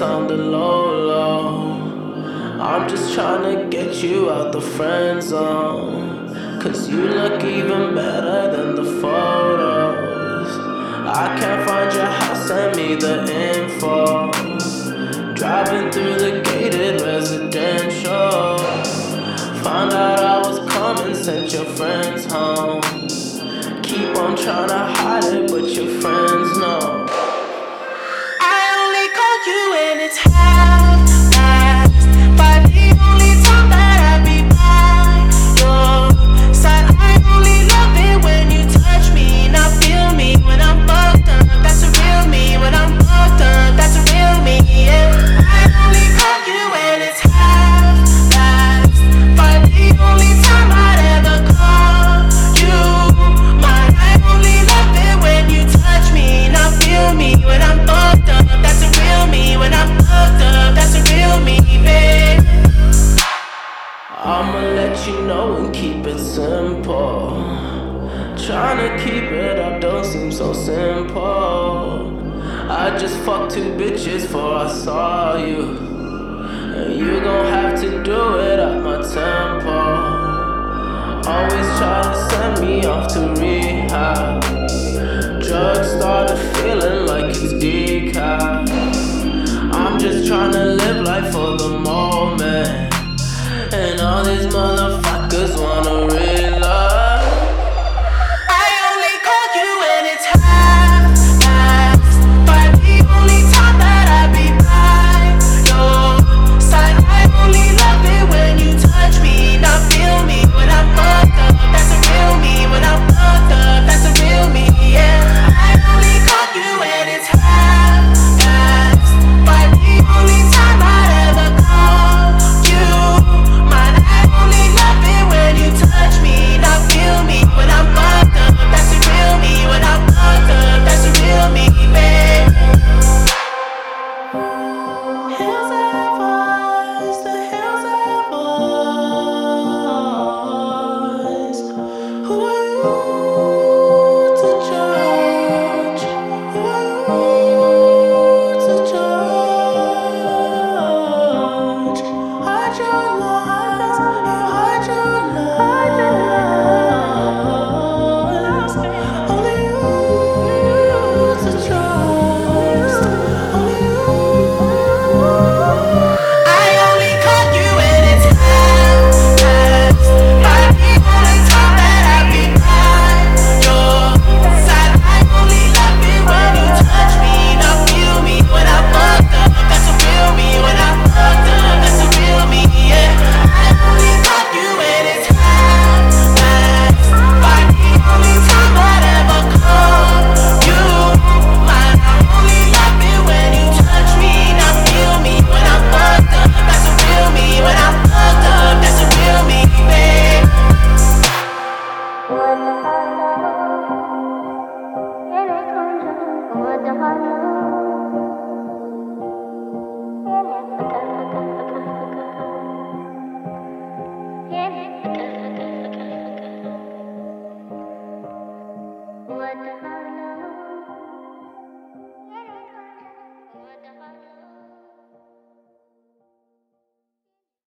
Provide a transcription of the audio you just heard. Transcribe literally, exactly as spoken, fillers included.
it's on the low, low. I'm just tryna get you out the friend zone, cause you look even better than the photos. I can't find your house, send me the info. Driving through the gated residential, found out I was coming, sent your friends home. Keep on tryna hide it, but your friends know. You and it's half past five. The only time that I be by your side. I only love it when you touch me. Now feel me when I'm fucked up. That's a real me. When I'm fucked up, that's a real me. Yeah. I only call you when it's half past five. The only time I'd ever call you mine. I only love it when you touch me. Now feel me when I'm fucked up. That's a real me. When I'm fucked up, that's a real me, babe. I'ma let you know and keep it simple. Tryna keep it up don't seem so simple. I just fucked two bitches before I saw you, and you gon' have to do it at my tempo. Always try to send me off to rehab. Drugs started feeling like it's decaf. I'm just tryna live life for the moment, and all these motherfuckers wanna